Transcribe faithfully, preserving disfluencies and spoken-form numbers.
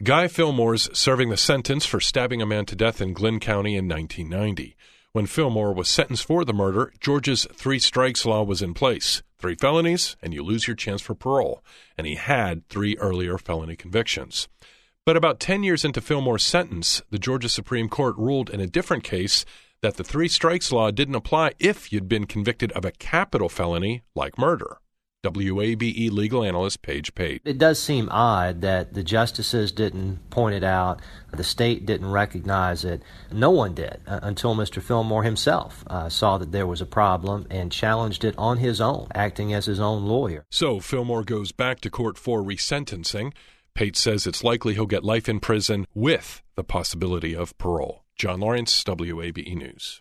Guy Fillmore's serving the sentence for stabbing a man to death in Glynn County in nineteen ninety. When Fillmore was sentenced for the murder, Georgia's three strikes law was in place. Three felonies, and you lose your chance for parole. And he had three earlier felony convictions. But about ten years into Fillmore's sentence, the Georgia Supreme Court ruled in a different case that the three strikes law didn't apply if you'd been convicted of a capital felony like murder. W A B E legal analyst Paige Pate. It does seem odd that the justices didn't point it out, the state didn't recognize it. No one did uh, until Mister Fillmore himself uh, saw that there was a problem and challenged it on his own, acting as his own lawyer. So Fillmore goes back to court for resentencing. Pate says it's likely he'll get life in prison with the possibility of parole. John Lawrence, W A B E News.